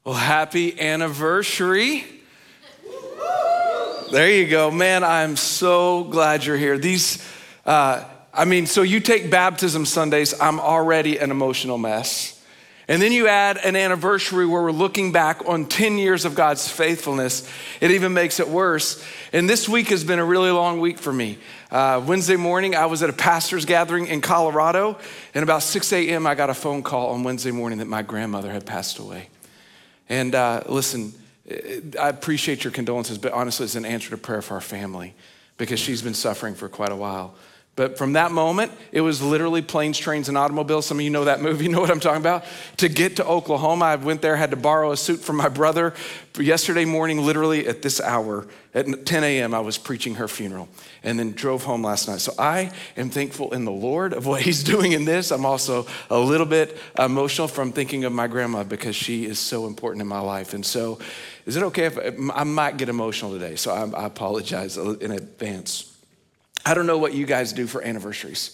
Well, happy anniversary. There you go. Man, I'm so glad you're here. So you take baptism Sundays, I'm already an emotional mess. And then you add an anniversary where we're looking back on 10 years of God's faithfulness. It even makes it worse. And this week has been a really long week for me. Wednesday morning, I was at a pastor's gathering in Colorado. And about 6 a.m., I got a phone call on Wednesday morning that my grandmother had passed away. And listen, I appreciate your condolences, but honestly, it's an answer to prayer for our family because she's been suffering for quite a while. But from that moment, it was literally planes, trains, and automobiles. Some of you know that movie, you know what I'm talking about. To get to Oklahoma, I went there, had to borrow a suit from my brother. Yesterday morning, literally at this hour, at 10 a.m., I was preaching her funeral and then drove home last night. So I am thankful in the Lord of what he's doing in this. I'm also a little bit emotional from thinking of my grandma because she is so important in my life. And so is it okay if I might get emotional today? So I apologize in advance. I don't know what you guys do for anniversaries.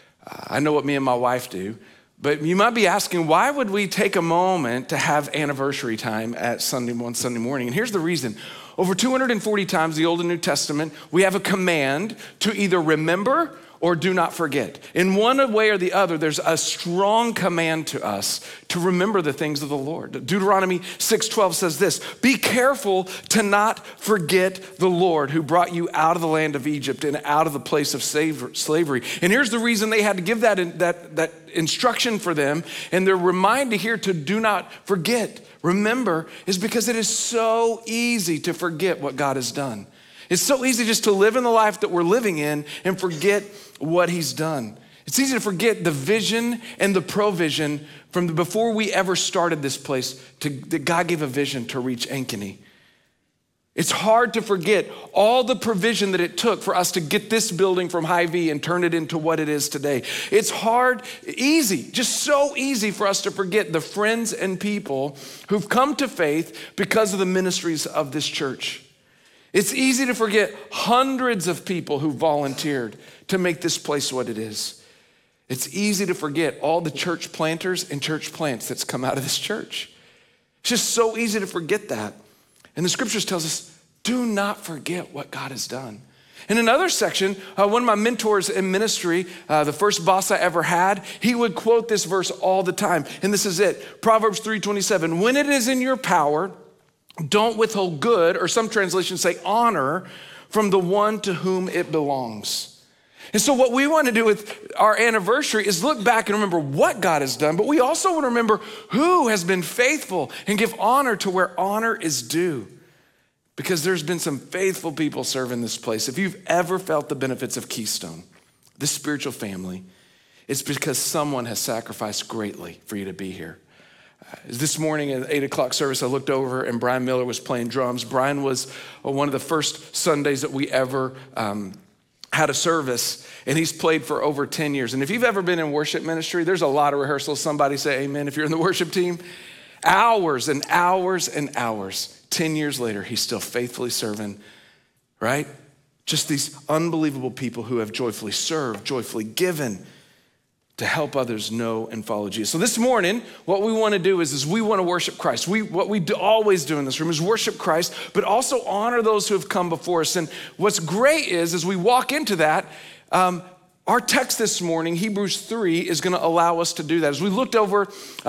I know what me and my wife do, but you might be asking, why would we take a moment to have anniversary time at Sunday morning? And here's the reason. Over 240 times in the Old and New Testament, we have a command to either remember or do not forget. In one way or the other, there's a strong command to us to remember the things of the Lord. Deuteronomy 6:12 says this, be careful to not forget the Lord who brought you out of the land of Egypt and out of the place of slavery. And here's the reason they had to give that instruction for them. And they're reminded here to do not forget. Remember is because it is so easy to forget what God has done. It's so easy just to live in the life that we're living in and forget what he's done. It's easy to forget the vision and the provision from before we ever started this place that God gave a vision to reach Ankeny. It's hard to forget all the provision that it took for us to get this building from Hy-Vee and turn it into what it is today. It's just so easy for us to forget the friends and people who've come to faith because of the ministries of this church. It's easy to forget hundreds of people who volunteered to make this place what it is. It's easy to forget all the church planters and church plants that's come out of this church. It's just so easy to forget that. And the scriptures tells us, do not forget what God has done. In another section, one of my mentors in ministry, the first boss I ever had, he would quote this verse all the time. And this is it, Proverbs 3:27, when it is in your power, don't withhold good, or some translations say honor, from the one to whom it belongs. And so what we want to do with our anniversary is look back and remember what God has done, but we also want to remember who has been faithful and give honor to where honor is due. Because there's been some faithful people serving this place. If you've ever felt the benefits of Keystone, this spiritual family, it's because someone has sacrificed greatly for you to be here. This morning at 8 o'clock service, I looked over and Brian Miller was playing drums. Brian was one of the first Sundays that we ever had a service, and he's played for over 10 years. And if you've ever been in worship ministry, there's a lot of rehearsals. Somebody say amen if you're in the worship team. Hours and hours and hours. 10 years later, he's still faithfully serving, right? Just these unbelievable people who have joyfully served, joyfully given, to help others know and follow Jesus. So this morning, what we want to do is we want to worship Christ. What we always do in this room is worship Christ, but also honor those who have come before us. And what's great is, as we walk into that, our text this morning, Hebrews 3, is going to allow us to do that. As we looked over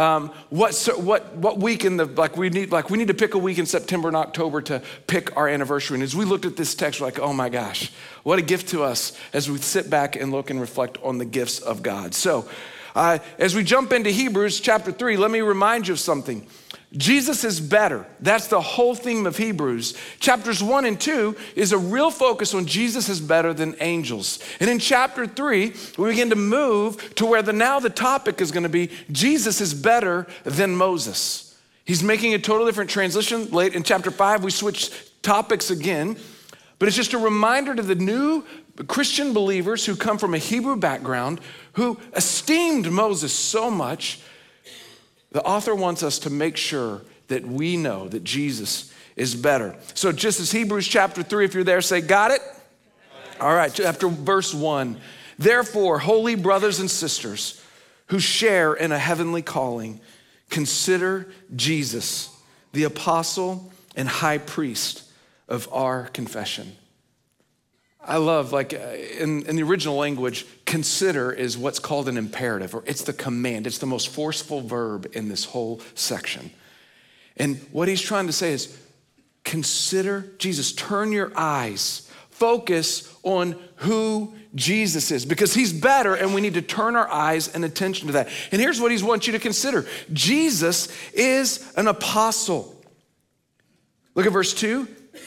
what week we need to pick a week in September and October to pick our anniversary. And as we looked at this text, we're like, oh my gosh, what a gift to us as we sit back and look and reflect on the gifts of God. So as we jump into Hebrews chapter 3, let me remind you of something. Jesus is better. That's the whole theme of Hebrews. Chapters 1 and 2 is a real focus on Jesus is better than angels. And in chapter 3, we begin to move to where now the topic is going to be Jesus is better than Moses. He's making a total different transition. Late in chapter 5, we switch topics again. But it's just a reminder to the new Christian believers who come from a Hebrew background, who esteemed Moses so much. The author wants us to make sure that we know that Jesus is better. So just as Hebrews chapter 3, if you're there, say, got it? All right, after verse 1. Therefore, holy brothers and sisters who share in a heavenly calling, consider Jesus, the apostle and high priest of our confession. I love, in the original language, consider is what's called an imperative, or it's the command. It's the most forceful verb in this whole section. And what he's trying to say is, consider Jesus. Turn your eyes, focus on who Jesus is, because he's better, and we need to turn our eyes and attention to that. And here's what he wants you to consider. Jesus is an apostle. Look at verse 2.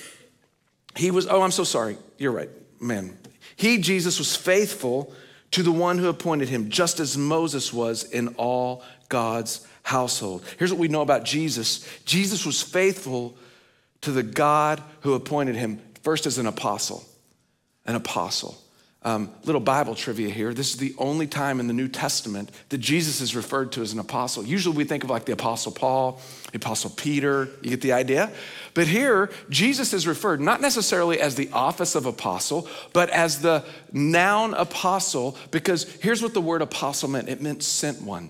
I'm so sorry. You're right, man. Jesus, was faithful to the one who appointed him, just as Moses was in all God's household. Here's what we know about Jesus. Jesus was faithful to the God who appointed him, first as an apostle. An apostle. Little Bible trivia here. This is the only time in the New Testament that Jesus is referred to as an apostle. Usually we think of like the Apostle Paul, the Apostle Peter. You get the idea? But here, Jesus is referred not necessarily as the office of apostle, but as the noun apostle, because here's what the word apostle meant. It meant sent one.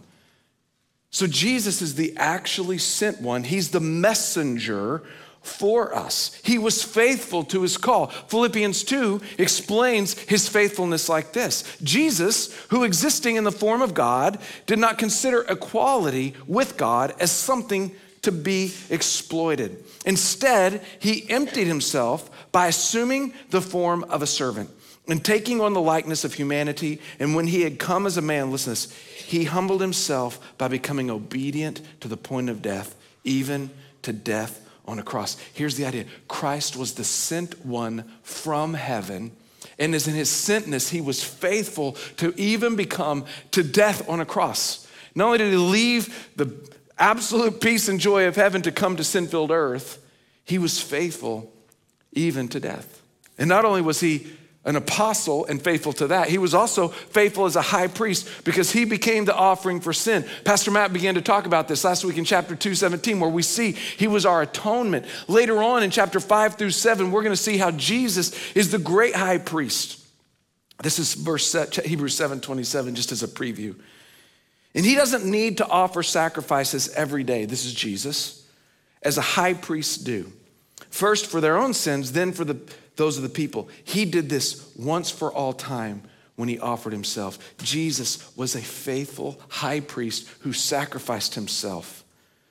So Jesus is the actually sent one. He's the messenger for us. He was faithful to his call. Philippians 2 explains his faithfulness like this. Jesus, who existing in the form of God, did not consider equality with God as something to be exploited. Instead, he emptied himself by assuming the form of a servant and taking on the likeness of humanity. And when he had come as a man, listen to this, he humbled himself by becoming obedient to the point of death, even to death on a cross. Here's the idea. Christ was the sent one from heaven, and as in his sentness, he was faithful to even become to death on a cross. Not only did he leave the absolute peace and joy of heaven to come to sin-filled earth, he was faithful even to death. And not only was he an apostle and faithful to that, he was also faithful as a high priest because he became the offering for sin. Pastor Matt began to talk about this last week in chapter 2:17, where we see he was our atonement. Later on in chapter 5 through 7, we're going to see how Jesus is the great high priest. This is Hebrews 7:27, just as a preview. And he doesn't need to offer sacrifices every day. This is Jesus, as a high priest do. First for their own sins, then for those of the people. He did this once for all time when he offered himself. Jesus was a faithful high priest who sacrificed himself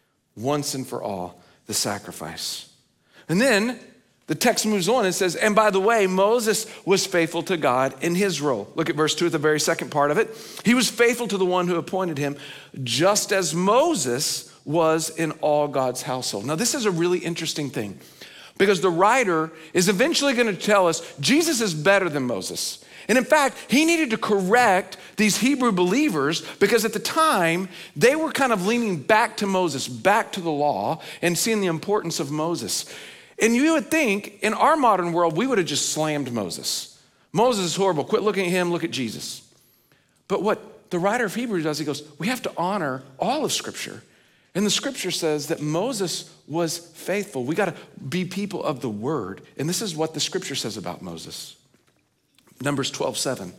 once and for all, the sacrifice. And then the text moves on and says, and by the way, Moses was faithful to God in his role. Look at verse 2 at the very second part of it. He was faithful to the one who appointed him, just as Moses was in all God's household. Now, this is a really interesting thing, because the writer is eventually going to tell us Jesus is better than Moses. And in fact, he needed to correct these Hebrew believers because at the time, they were kind of leaning back to Moses, back to the law, and seeing the importance of Moses. And you would think, in our modern world, we would have just slammed Moses. Moses is horrible. Quit looking at him, look at Jesus. But what the writer of Hebrews does, he goes, we have to honor all of Scripture. And the Scripture says that Moses was faithful. We got to be people of the word. And this is what the Scripture says about Moses. Numbers 12:7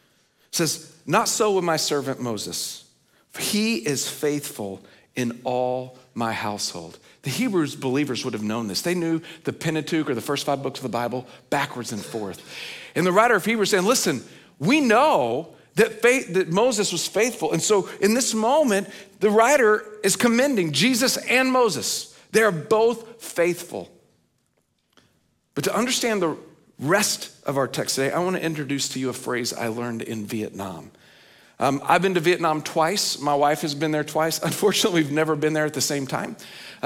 says, not so with my servant Moses, for he is faithful in all my household. The Hebrews believers would have known this. They knew the Pentateuch, or the first 5 books of the Bible, backwards and forth. And the writer of Hebrews saying, listen, we know that Moses was faithful. And so in this moment, the writer is commending Jesus and Moses. They are both faithful. But to understand the rest of our text today, I want to introduce to you a phrase I learned in Vietnam. I've been to Vietnam twice. My wife has been there twice. Unfortunately, we've never been there at the same time.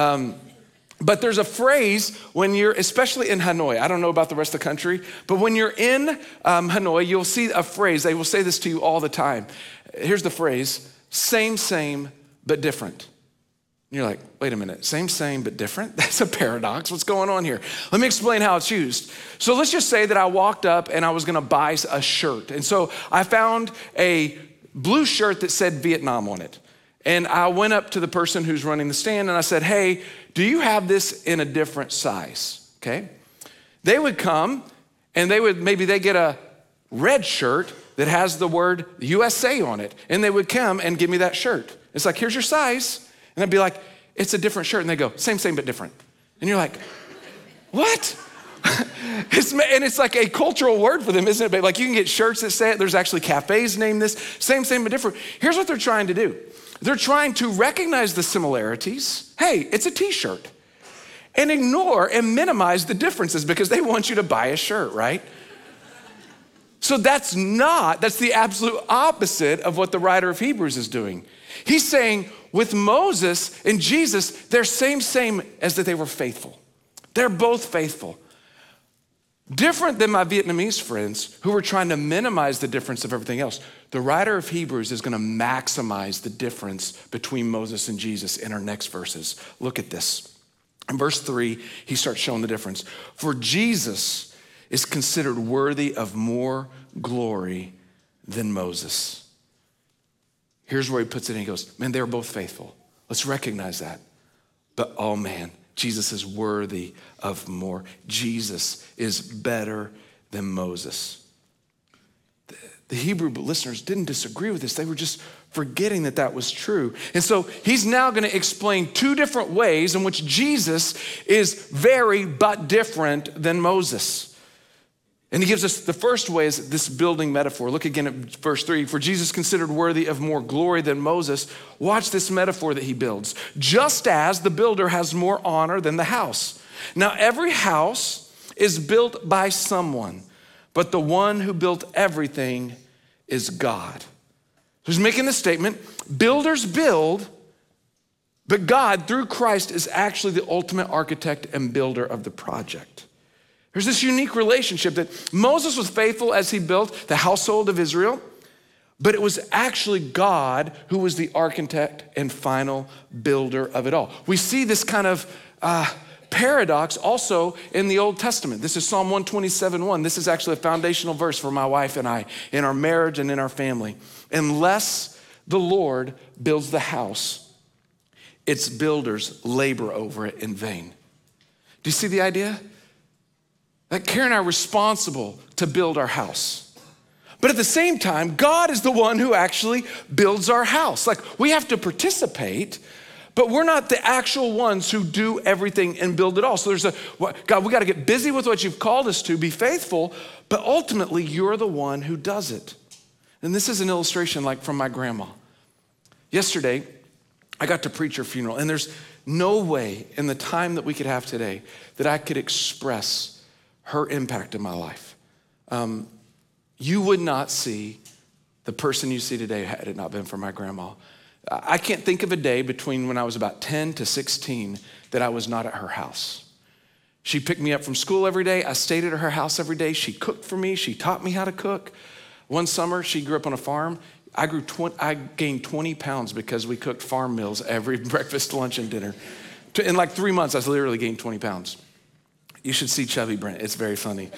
But there's a phrase when you're, especially in Hanoi, I don't know about the rest of the country, but when you're in Hanoi, you'll see a phrase. They will say this to you all the time. Here's the phrase, same, but different. And you're like, wait a minute, same, but different? That's a paradox. What's going on here? Let me explain how it's used. So let's just say that I walked up and I was gonna buy a shirt. And so I found a blue shirt that said Vietnam on it. And I went up to the person who's running the stand and I said, hey, do you have this in a different size? Okay. They would come and maybe they get a red shirt that has the word USA on it. And they would come and give me that shirt. It's like, here's your size. And I'd be like, it's a different shirt. And they go, same, but different. And you're like, what? It's like a cultural word for them, isn't it, babe? Like you can get shirts that say it. There's actually cafes named this. Same, but different. Here's what they're trying to do. They're trying to recognize the similarities. Hey, it's a t-shirt. And ignore and minimize the differences because they want you to buy a shirt, right? So that's the absolute opposite of what the writer of Hebrews is doing. He's saying with Moses and Jesus, they're same as that they were faithful. They're both faithful. Different than my Vietnamese friends who were trying to minimize the difference of everything else. The writer of Hebrews is going to maximize the difference between Moses and Jesus in our next verses. Look at this. In verse 3, he starts showing the difference. For Jesus is considered worthy of more glory than Moses. Here's where he puts it in. He goes, man, they were both faithful. Let's recognize that. But oh man, Jesus is worthy of more. Jesus is better than Moses. The Hebrew listeners didn't disagree with this. They were just forgetting that was true. And so he's now going to explain two different ways in which Jesus is very but different than Moses. And he gives us the first way is this building metaphor. Look again at verse 3. For Jesus considered worthy of more glory than Moses. Watch this metaphor that he builds. Just as the builder has more honor than the house. Now every house is built by someone, but the one who built everything is God. So he's making the statement, builders build, but God through Christ is actually the ultimate architect and builder of the project. There's this unique relationship that Moses was faithful as he built the household of Israel, but it was actually God who was the architect and final builder of it all. We see this kind of paradox also in the Old Testament. This is Psalm 127:1. This is actually a foundational verse for my wife and I in our marriage and in our family. Unless the Lord builds the house, its builders labor over it in vain. Do you see the idea? That Karen and I are responsible to build our house. But at the same time, God is the one who actually builds our house. Like we have to participate, but we're not the actual ones who do everything and build it all. So God, we got to get busy with what you've called us to, be faithful, but ultimately you're the one who does it. And this is an illustration like from my grandma. Yesterday, I got to preach her funeral, and there's no way in the time that we could have today that I could express her impact in my life. You would not see the person you see today had it not been for my grandma. I can't think of a day between when I was about 10 to 16 that I was not at her house. She picked me up from school every day. I stayed at her house every day. She cooked for me. She taught me how to cook. One summer, she grew up on a farm. I gained 20 pounds because we cooked farm meals every breakfast, lunch, and dinner. In like 3 months, I literally gained 20 pounds. You should see Chubby Brent. It's very funny.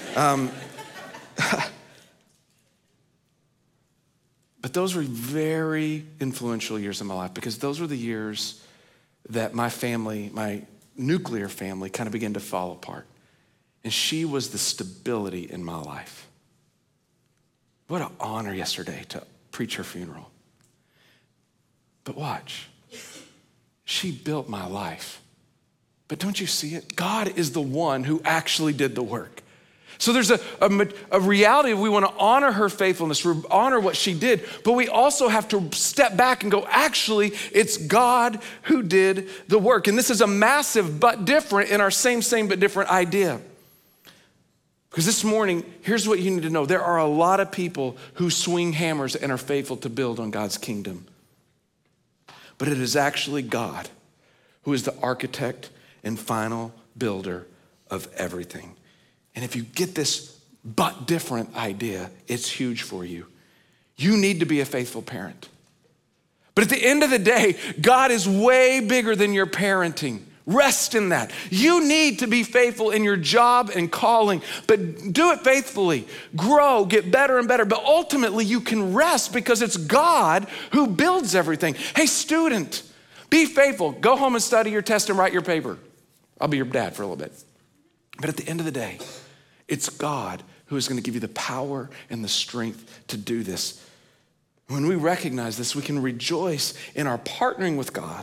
But those were very influential years in my life because those were the years that my family, my nuclear family, kind of began to fall apart. And she was the stability in my life. What an honor yesterday to preach her funeral. But watch, she built my life. But don't you see it? God is the one who actually did the work. So there's a reality of we want to honor her faithfulness, honor what she did, but we also have to step back and go, actually, it's God who did the work. And this is a massive but different in our same but different idea. Because this morning, here's what you need to know. There are a lot of people who swing hammers and are faithful to build on God's kingdom. But it is actually God who is the architect and final builder of everything. And if you get this but different idea, it's huge for you. You need to be a faithful parent. But at the end of the day, God is way bigger than your parenting. Rest in that. You need to be faithful in your job and calling, but do it faithfully. Grow, get better and better. But ultimately, you can rest because it's God who builds everything. Hey, student, be faithful. Go home and study your test and write your paper. I'll be your dad for a little bit. But at the end of the day, it's God who is going to give you the power and the strength to do this. When we recognize this, we can rejoice in our partnering with God,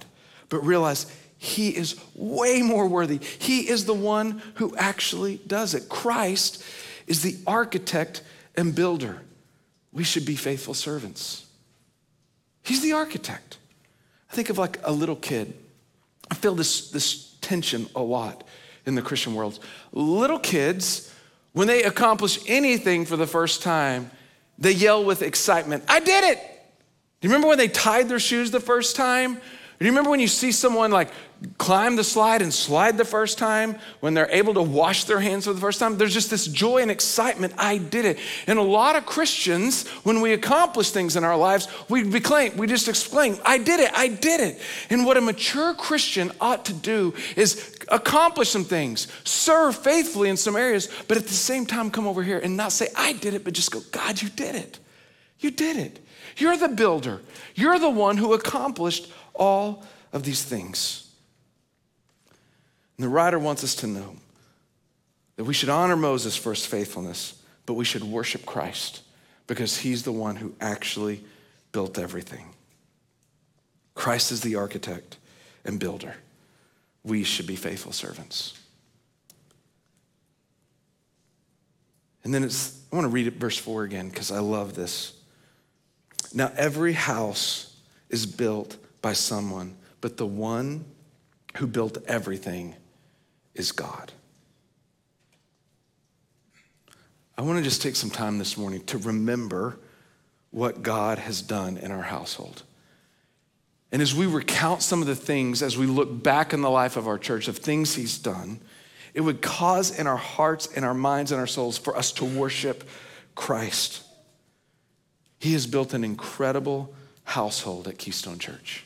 but realize he is way more worthy. He is the one who actually does it. Christ is the architect and builder. We should be faithful servants. He's the architect. I think of like a little kid. I feel this tension a lot in the Christian world. Little kids, when they accomplish anything for the first time, they yell with excitement, "I did it!" Do you remember when they tied their shoes the first time? Do you remember when you see someone like climb the slide and slide the first time, when they're able to wash their hands for the first time? There's just this joy and excitement. I did it. And a lot of Christians, when we accomplish things in our lives, we just explain, I did it, I did it. And what a mature Christian ought to do is accomplish some things, serve faithfully in some areas, but at the same time come over here and not say, I did it, but just go, God, you did it. You did it. You're the builder. You're the one who accomplished all of these things. And the writer wants us to know that we should honor Moses for his faithfulness, but we should worship Christ because he's the one who actually built everything. Christ is the architect and builder. We should be faithful servants. And then I want to read it, verse 4 again, because I love this. Now every house is built by someone, but the one who built everything is God. I want to just take some time this morning to remember what God has done in our household. And as we recount some of the things, as we look back in the life of our church, of things he's done, it would cause in our hearts, in our minds, and our souls for us to worship Christ. He has built an incredible household at Keystone Church.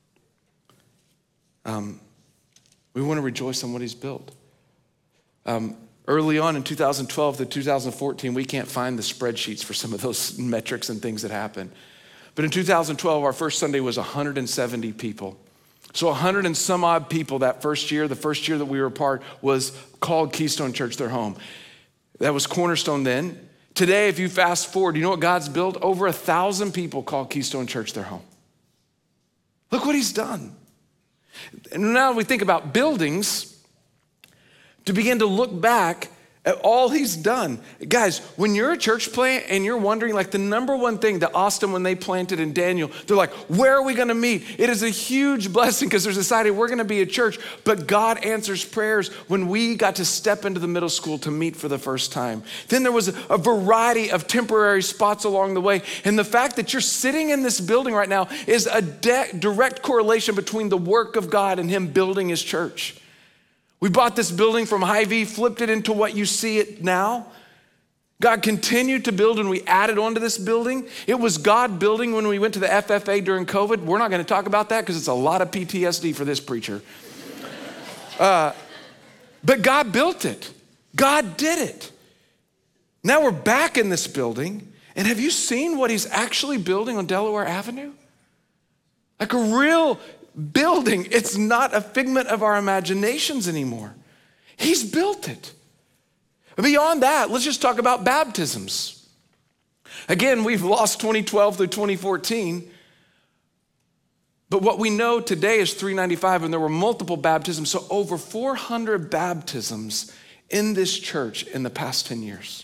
We want to rejoice on what he's built. Early on in 2012 to 2014, we can't find the spreadsheets for some of those metrics and things that happened. But in 2012, our first Sunday was 170 people. So 100 and some odd people that first year, the first year that we were apart, was called Keystone Church their home. That was Cornerstone then. Today, if you fast forward, you know what God's built? Over 1,000 people call Keystone Church their home. Look what he's done. And now we think about buildings, to begin to look back at all he's done. Guys, when you're a church plant and you're wondering, like the number one thing that Austin, when they planted in Daniel, they're like, where are we gonna meet? It is a huge blessing because there's decided we're gonna be a church, but God answers prayers when we got to step into the middle school to meet for the first time. Then there was a variety of temporary spots along the way. And the fact that you're sitting in this building right now is a direct correlation between the work of God and him building his church. We bought this building from Hy-Vee, flipped it into what you see it now. God continued to build and we added on to this building. It was God building when we went to the FFA during COVID. We're not going to talk about that because it's a lot of PTSD for this preacher. But God built it. God did it. Now we're back in this building. And have you seen what he's actually building on Delaware Avenue? Like a real building. It's not a figment of our imaginations anymore. He's built it. Beyond that, let's just talk about baptisms. Again, we've lost 2012 through 2014. But what we know today is 395, and there were multiple baptisms. So over 400 baptisms in this church in the past 10 years.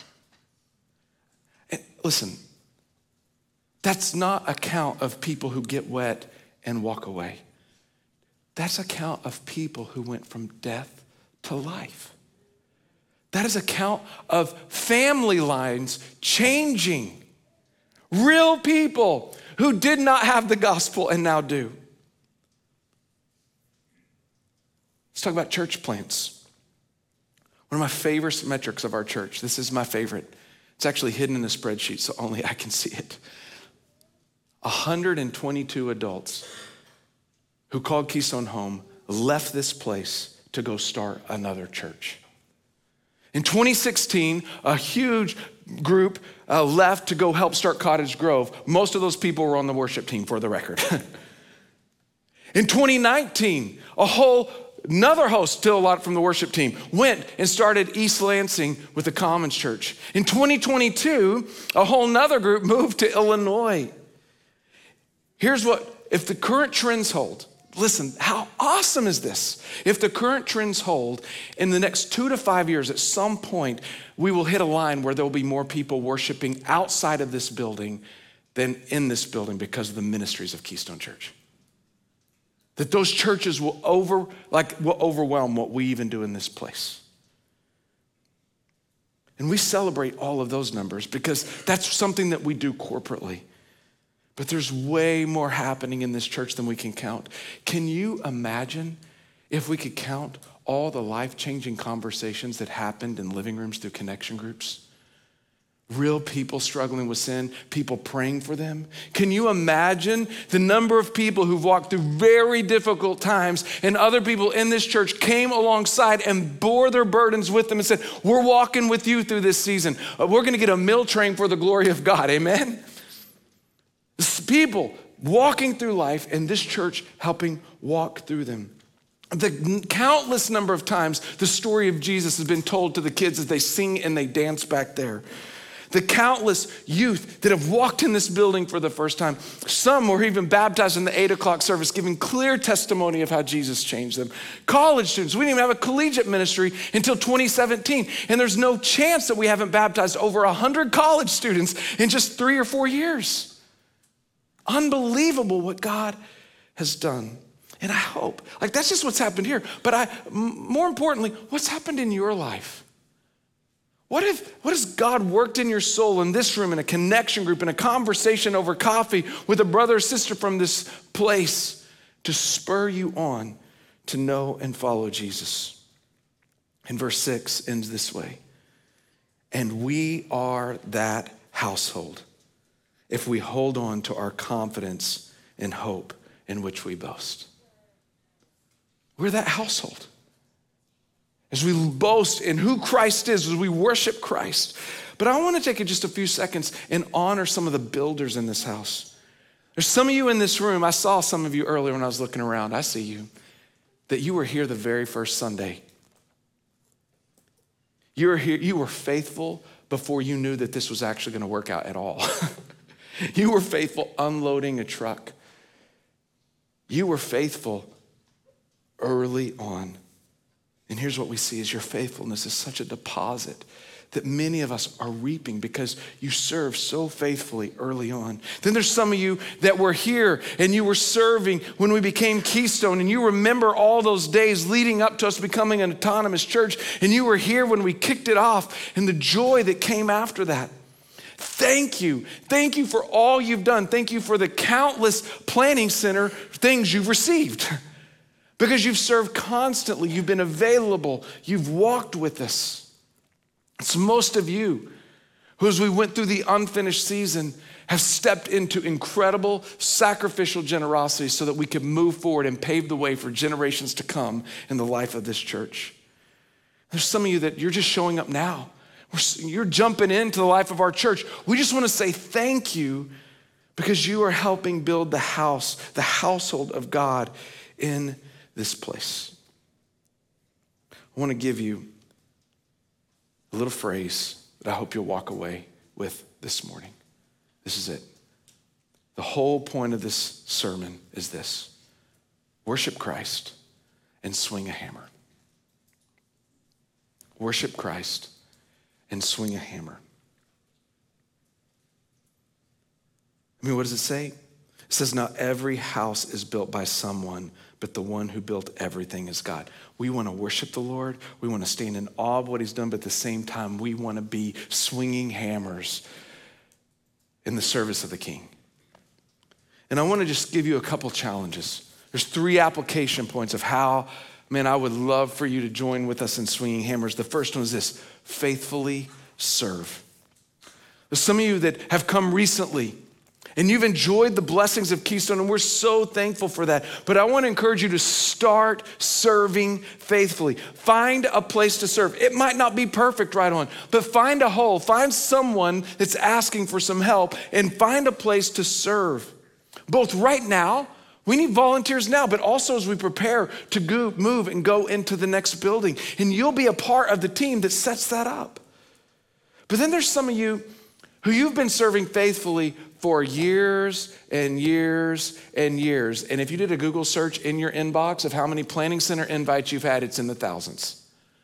And listen, that's not a count of people who get wet and walk away. That's a count of people who went from death to life. That is a count of family lines changing. Real people who did not have the gospel and now do. Let's talk about church plants. One of my favorite metrics of our church, this is my favorite. It's actually hidden in a spreadsheet, so only I can see it. 122 adults who called Keystone home left this place to go start another church. In 2016, a huge group left to go help start Cottage Grove. Most of those people were on the worship team, for the record. In 2019, another host, still a lot from the worship team, went and started East Lansing with the Commons Church. In 2022, a whole nother group moved to Illinois. Here's what, if the current trends hold, Listen, how awesome is this? If the current trends hold, in the next 2 to 5 years, at some point, we will hit a line where there will be more people worshiping outside of this building than in this building because of the ministries of Keystone Church. That those churches will overwhelm what we even do in this place. And we celebrate all of those numbers because that's something that we do corporately. But there's way more happening in this church than we can count. Can you imagine if we could count all the life-changing conversations that happened in living rooms through connection groups? Real people struggling with sin, people praying for them. Can you imagine the number of people who've walked through very difficult times and other people in this church came alongside and bore their burdens with them and said, we're walking with you through this season. We're gonna get a meal train for the glory of God, amen? People walking through life and this church helping walk through them. The countless number of times the story of Jesus has been told to the kids as they sing and they dance back there. The countless youth that have walked in this building for the first time. Some were even baptized in the 8 o'clock service, giving clear testimony of how Jesus changed them. College students, we didn't even have a collegiate ministry until 2017. And there's no chance that we haven't baptized over 100 college students in just 3 or 4 years. Unbelievable what God has done. And I hope, that's just what's happened here. But more importantly, what's happened in your life? What has God worked in your soul in this room, in a connection group, in a conversation over coffee with a brother or sister from this place to spur you on to know and follow Jesus? And verse 6 ends this way. And we are that household if we hold on to our confidence and hope in which we boast. We're that household. As we boast in who Christ is, as we worship Christ. But I want to take just a few seconds and honor some of the builders in this house. There's some of you in this room, I saw some of you earlier when I was looking around, I see you, that you were here the very first Sunday. You were here, you were faithful before you knew that this was actually going to work out at all. You were faithful unloading a truck. You were faithful early on. And here's what we see is your faithfulness is such a deposit that many of us are reaping because you served so faithfully early on. Then there's some of you that were here and you were serving when we became Keystone, and you remember all those days leading up to us becoming an autonomous church, and you were here when we kicked it off and the joy that came after that. Thank you. Thank you for all you've done. Thank you for the countless planning center things you've received. Because you've served constantly, you've been available, you've walked with us. It's most of you who, as we went through the unfinished season, have stepped into incredible sacrificial generosity so that we could move forward and pave the way for generations to come in the life of this church. There's some of you that you're just showing up now. You're jumping into the life of our church. We just want to say thank you because you are helping build the house, the household of God in this place. I want to give you a little phrase that I hope you'll walk away with this morning. This is it. The whole point of this sermon is this: worship Christ and swing a hammer. Worship Christ and swing a hammer. I mean, what does it say? It says, not every house is built by someone, but the one who built everything is God. We want to worship the Lord. We want to stand in awe of what he's done, but at the same time, we want to be swinging hammers in the service of the King. And I want to just give you a couple challenges. There's 3 application points of how, man, I would love for you to join with us in swinging hammers. The first one is this: faithfully serve. There's some of you that have come recently and you've enjoyed the blessings of Keystone, and we're so thankful for that. But I want to encourage you to start serving faithfully. Find a place to serve. It might not be perfect right on, but find a hole. Find someone that's asking for some help and find a place to serve. Both right now, we need volunteers now, but also as we prepare to move and go into the next building. And you'll be a part of the team that sets that up. But then there's some of you who you've been serving faithfully for years and years and years. And if you did a Google search in your inbox of how many Planning Center invites you've had, it's in the thousands.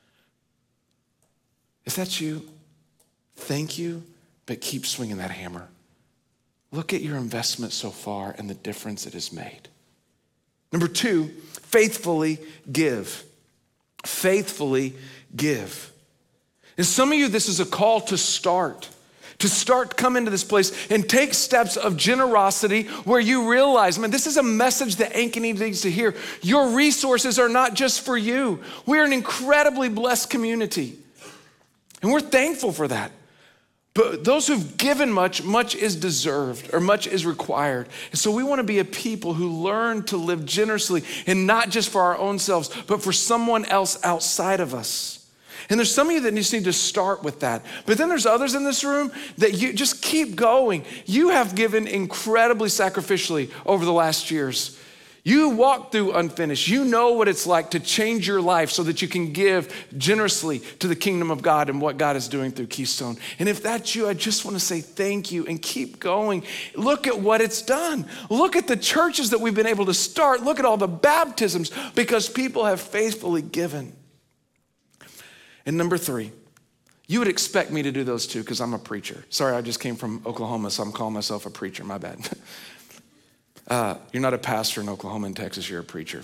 If that's you, thank you, but keep swinging that hammer. Look at your investment so far and the difference it has made. Number 2, faithfully give. Faithfully give. And some of you, this is a call to start. Come into this place and take steps of generosity where you realize, man, this is a message that Ankeny needs to hear. Your resources are not just for you. We're an incredibly blessed community. And we're thankful for that. But those who've given much, much is deserved or much is required. And so we want to be a people who learn to live generously and not just for our own selves, but for someone else outside of us. And there's some of you that just need to start with that. But then there's others in this room that you just keep going. You have given incredibly sacrificially over the last years. You walked through unfinished. You know what it's like to change your life so that you can give generously to the kingdom of God and what God is doing through Keystone. And if that's you, I just want to say thank you and keep going. Look at what it's done. Look at the churches that we've been able to start. Look at all the baptisms because people have faithfully given. And number 3, you would expect me to do those too because I'm a preacher. Sorry, I just came from Oklahoma, so I'm calling myself a preacher. My bad. You're not a pastor in Oklahoma and Texas, you're a preacher.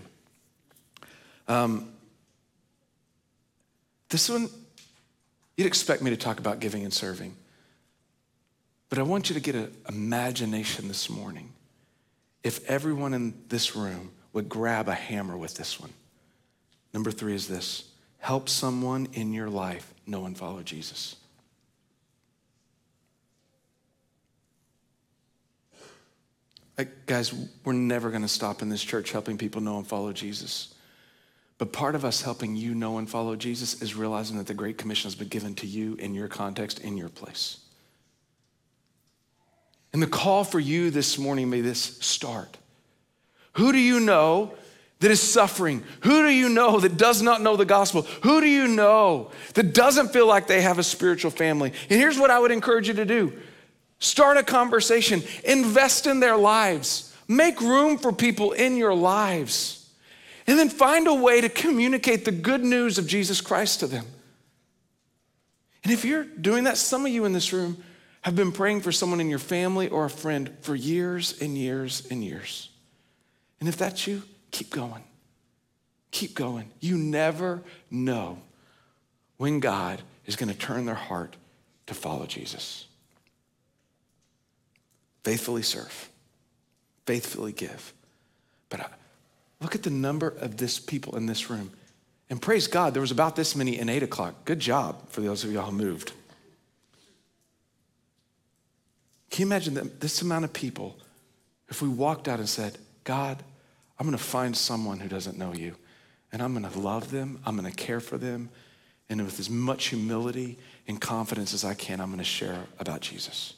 This one, you'd expect me to talk about giving and serving. But I want you to get an imagination this morning. If everyone in this room would grab a hammer with this one. Number 3 is this: help someone in your life know and follow Jesus. Guys, we're never going to stop in this church helping people know and follow Jesus. But part of us helping you know and follow Jesus is realizing that the Great Commission has been given to you in your context, in your place. And the call for you this morning, may this start. Who do you know that is suffering? Who do you know that does not know the gospel? Who do you know that doesn't feel like they have a spiritual family? And here's what I would encourage you to do. Start a conversation. Invest in their lives. Make room for people in your lives. And then find a way to communicate the good news of Jesus Christ to them. And if you're doing that, some of you in this room have been praying for someone in your family or a friend for years and years and years. And if that's you, keep going. Keep going. You never know when God is going to turn their heart to follow Jesus. Faithfully serve, faithfully give. But look at the number of this people in this room. And praise God, there was about this many in 8 o'clock. Good job for those of y'all who moved. Can you imagine that this amount of people, if we walked out and said, God, I'm going to find someone who doesn't know you, and I'm going to love them, I'm going to care for them, and with as much humility and confidence as I can, I'm going to share about Jesus.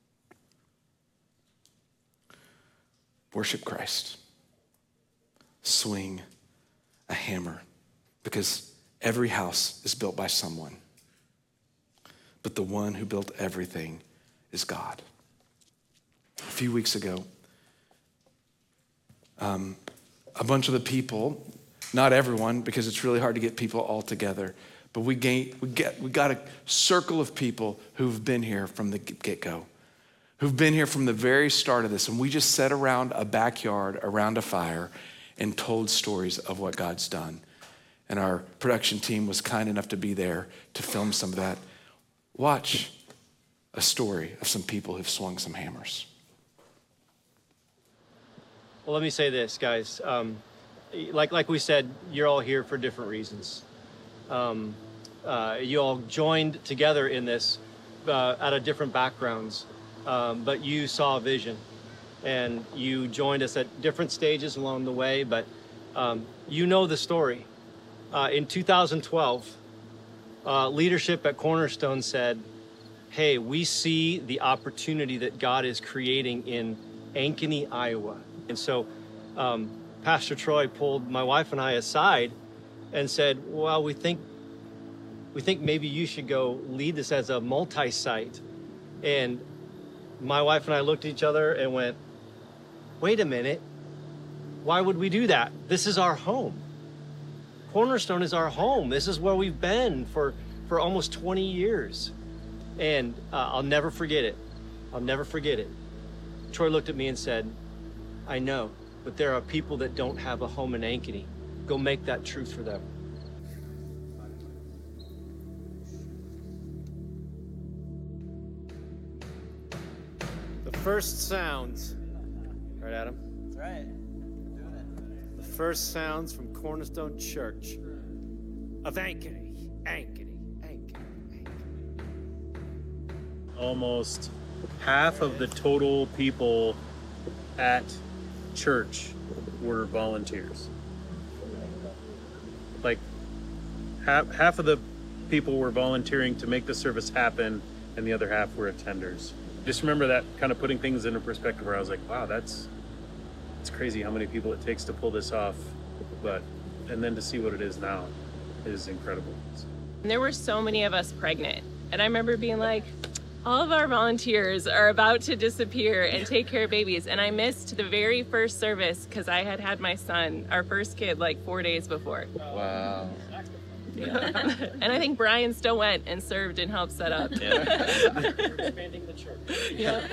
Worship Christ. Swing a hammer, because every house is built by someone, but the one who built everything is God. A few weeks ago, a bunch of the people, not everyone, because it's really hard to get people all together, but we got a circle of people who've been here from the get-go, who've been here from the very start of this, and we just sat around a backyard, around a fire, and told stories of what God's done. And our production team was kind enough to be there to film some of that. Watch a story of some people who've swung some hammers. Well, let me say this, guys. Like we said, you're all here for different reasons. You all joined together in this out of different backgrounds, but you saw a vision, and you joined us at different stages along the way, but you know the story. In 2012, leadership at Cornerstone said, hey, we see the opportunity that God is creating in Ankeny, Iowa. And so Pastor Troy pulled my wife and I aside and said, well, we think maybe you should go lead this as a multi-site. And my wife and I looked at each other and went, wait a minute, why would we do that? This is our home. Cornerstone is our home. This is where we've been for almost 20 years. And I'll never forget it. I'll never forget it. Troy looked at me and said, I know, but there are people that don't have a home in Ankeny. Go make that truth for them. The first sounds, right, Adam? That's right. We're doing it. The first sounds from Cornerstone Church of Ankeny. Almost half of the total people at church were volunteers. Like half of the people were volunteering to make the service happen, and the other half were attenders. Just remember that, kind of putting things into perspective, where I was like, wow, it's crazy how many people it takes to pull this off. And then to see what it is now is incredible. There were so many of us pregnant, and I remember being like, all of our volunteers are about to disappear and take care of babies, and I missed the very first service because I had my son, our first kid, like 4 days before. Wow. Yeah. And I think Brian still went and served and helped set up. Expanding the church. Yeah.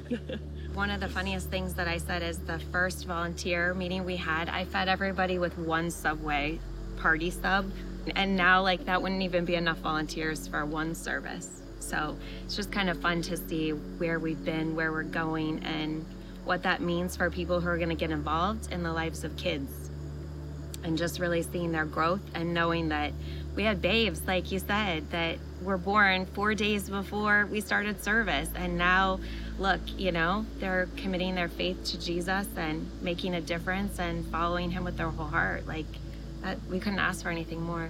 One of the funniest things that I said is the first volunteer meeting we had, I fed everybody with one Subway party sub, and now like that wouldn't even be enough volunteers for one service. So it's just kind of fun to see where we've been, where we're going, and what that means for people who are going to get involved in the lives of kids. And just really seeing their growth and knowing that we had babes, like you said, that were born 4 days before we started service. And now, look, they're committing their faith to Jesus and making a difference and following him with their whole heart. Like, we couldn't ask for anything more.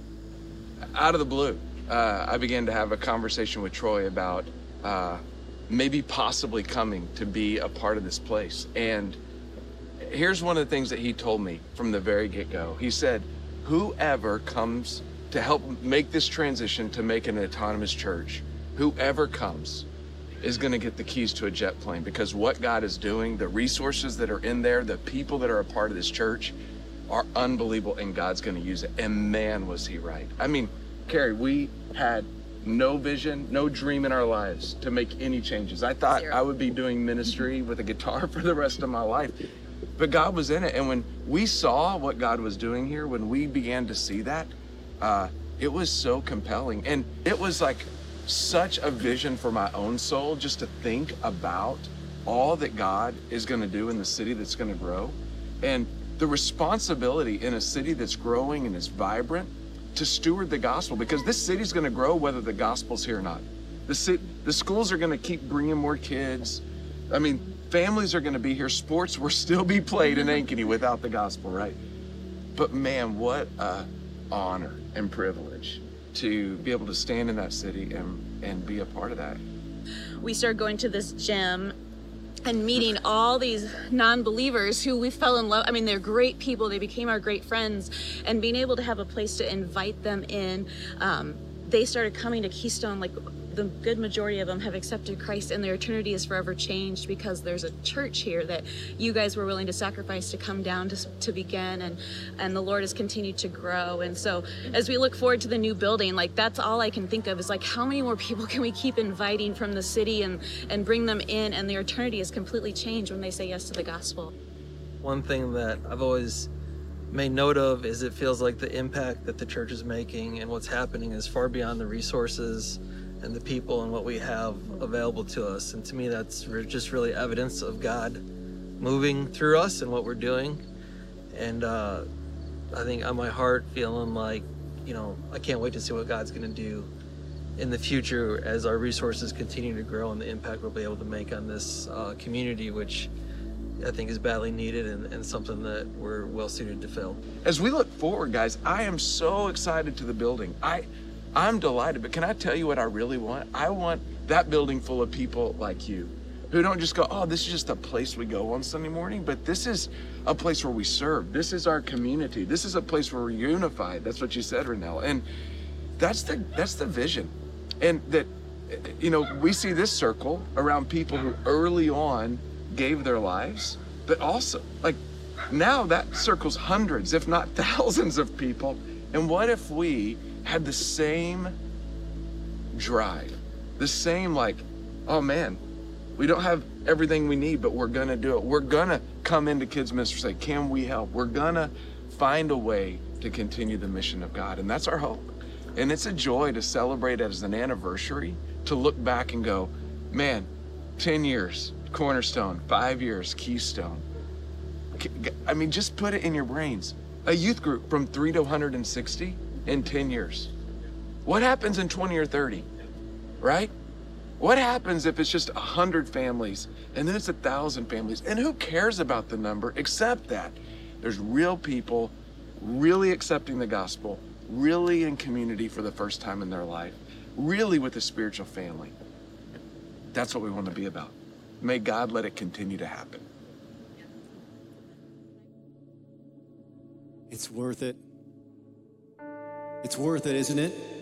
Out of the blue, I began to have a conversation with Troy about maybe possibly coming to be a part of this place. And here's one of the things that he told me from the very get-go. He said, whoever comes to help make this transition to make an autonomous church, whoever comes is going to get the keys to a jet plane, because what God is doing, the resources that are in there, the people that are a part of this church are unbelievable, and God's going to use it. And man, was he right. I mean, Carrie, we had no vision, no dream in our lives to make any changes. I thought I would be doing ministry with a guitar for the rest of my life, but God was in it. And when we saw what God was doing here, when we began to see that, it was so compelling. And it was like such a vision for my own soul, just to think about all that God is going to do in the city that's going to grow, and the responsibility in a city that's growing and is vibrant to steward the gospel, because this city's going to grow whether the gospel's here or not. The schools are going to keep bringing more kids. I mean, families are going to be here. Sports will still be played in Ankeny without the gospel, right? But man, what a honor and privilege to be able to stand in that city and be a part of that. We started going to this gym and meeting all these non-believers who we fell in love. I mean, they're great people. They became our great friends, and being able to have a place to invite them in. They started coming to Keystone. Like, the good majority of them have accepted Christ, and their eternity is forever changed because there's a church here that you guys were willing to sacrifice to come down to begin, and the Lord has continued to grow. And so as we look forward to the new building, like, that's all I can think of is like, how many more people can we keep inviting from the city and bring them in, and their eternity is completely changed when they say yes to the gospel. One thing that I've always made note of is it feels like the impact that the church is making and what's happening is far beyond the resources and the people and what we have available to us. And to me, that's just really evidence of God moving through us and what we're doing. And I think on my heart, feeling like, I can't wait to see what God's going to do in the future as our resources continue to grow and the impact we'll be able to make on this community, which I think is badly needed and something that we're well suited to fill. As we look forward, guys, I am so excited to the building. I'm delighted, but can I tell you what I really want? I want that building full of people like you, who don't just go, oh, this is just a place we go on Sunday morning, but this is a place where we serve. This is our community. This is a place where we're unified. That's what you said, Renelle. And that's the vision. And that you know, we see this circle around people who early on gave their lives, but also, like, now that circle's hundreds, if not thousands of people. And what if we had the same drive, the same, like, oh man, we don't have everything we need, but we're gonna do it. We're gonna come into Kids Ministry and say, can we help? We're gonna find a way to continue the mission of God. And that's our hope. And it's a joy to celebrate it as an anniversary, to look back and go, man, 10 years, Cornerstone, 5 years, Keystone. I mean, just put it in your brains. A youth group from 3 to 160 in 10 years. What happens in 20 or 30, right? What happens if it's just 100 families and then it's 1,000 families? And who cares about the number except that there's real people really accepting the gospel, really in community for the first time in their life, really with a spiritual family. That's what we want to be about. May God let it continue to happen. It's worth it. It's worth it, isn't it?